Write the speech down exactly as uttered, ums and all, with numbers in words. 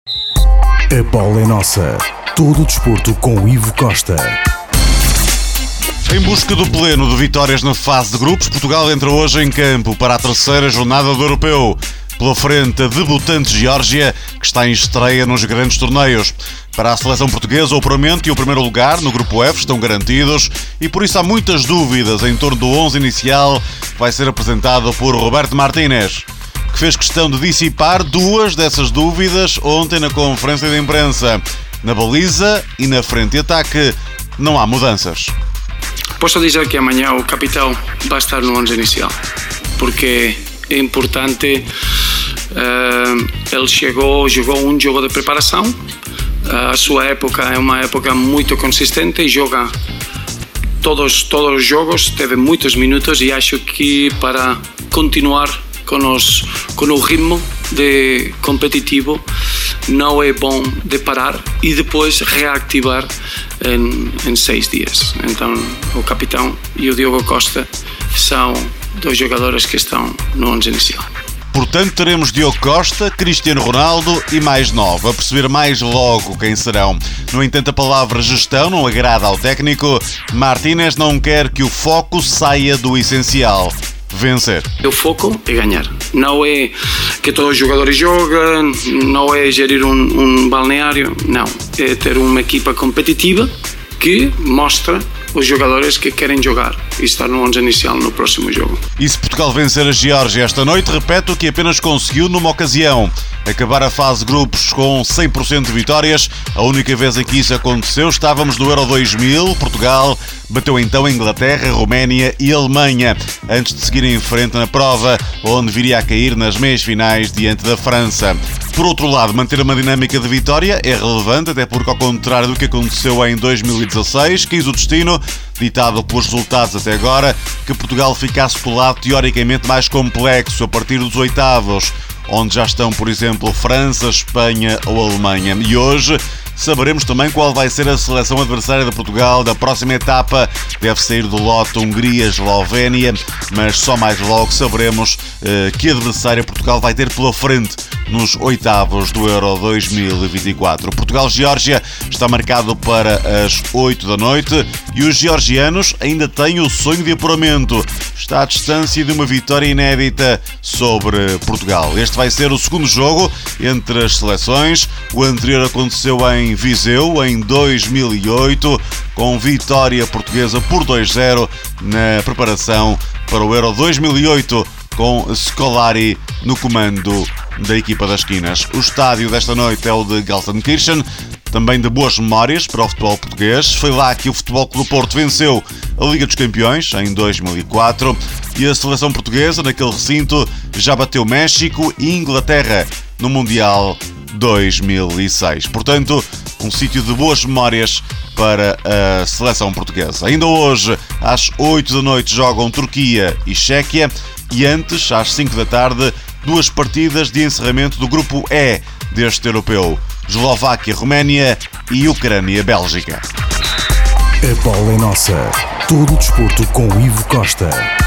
A bola é nossa. Todo o desporto com Ivo Costa. Em busca do pleno de vitórias na fase de grupos, Portugal entra hoje em campo para a terceira jornada do Europeu. Pela frente, a debutante Geórgia, que está em estreia nos grandes torneios. Para a seleção portuguesa, o apuramento e o primeiro lugar no Grupo F estão garantidos e por isso há muitas dúvidas em torno do onze inicial que vai ser apresentado por Roberto Martínez, que fez questão de dissipar duas dessas dúvidas ontem na conferência de imprensa. Na baliza e na frente de ataque não há mudanças. Posso dizer que amanhã o capitão vai estar no onze inicial, porque é importante. Uh, ele chegou, jogou um jogo de preparação. Uh, a sua época é uma época muito consistente e joga todos, todos os jogos, teve muitos minutos e acho que para continuar com, os, com o ritmo de competitivo não é bom de parar e depois reativar em, em seis dias. Então o capitão e o Diogo Costa são dois jogadores que estão no onze inicial. Portanto, teremos Diogo Costa, Cristiano Ronaldo e mais nove, a perceber mais logo quem serão. No entanto, a palavra gestão não agrada ao técnico. Martínez não quer que o foco saia do essencial: vencer. O foco é ganhar. Não é que todos os jogadores jogam, não é gerir um, um balneário, não. É ter uma equipa competitiva que mostra os jogadores que querem jogar e estar no onze inicial no próximo jogo. E se Portugal vencer a Geórgia esta noite, repete o que apenas conseguiu numa ocasião: acabar a fase de grupos com cem por cento de vitórias. A única vez em que isso aconteceu, estávamos no Euro dois mil. Portugal bateu então a Inglaterra, Roménia e Alemanha, antes de seguir em frente na prova, onde viria a cair nas meias finais diante da França. Por outro lado, manter uma dinâmica de vitória é relevante, até porque, ao contrário do que aconteceu em dois mil e dezasseis, quis o destino, ditado pelos resultados até agora, que Portugal ficasse pelo lado teoricamente mais complexo a partir dos oitavos, onde já estão, por exemplo, França, Espanha ou Alemanha. E hoje saberemos também qual vai ser a seleção adversária de Portugal da próxima etapa. Deve sair do lote Hungria-Eslovénia, mas só mais logo saberemos uh, que adversária Portugal vai ter pela frente nos oitavos do Euro dois mil e vinte e quatro. Portugal-Geórgia está marcado para as oito da noite e os georgianos ainda têm o sonho de apuramento. Está à distância de uma vitória inédita sobre Portugal. Este vai ser o segundo jogo entre as seleções. O anterior aconteceu em Viseu em dois mil e oito, com vitória portuguesa por dois a zero na preparação para o Euro dois mil e oito, com Scolari no comando da equipa das esquinas. O estádio desta noite é o de Gelsenkirchen, também de boas memórias para o futebol português. Foi lá que o Futebol Clube do Porto venceu a Liga dos Campeões em dois mil e quatro e a seleção portuguesa naquele recinto já bateu México e Inglaterra no Mundial dois mil e seis. Portanto, um sítio de boas memórias para a seleção portuguesa. Ainda hoje, às oito da noite, jogam Turquia e Chequia e antes, às cinco da tarde, duas partidas de encerramento do Grupo E deste europeu: Eslováquia, Roménia e Ucrânia, Bélgica. A bola é nossa. Todo o desporto com Ivo Costa.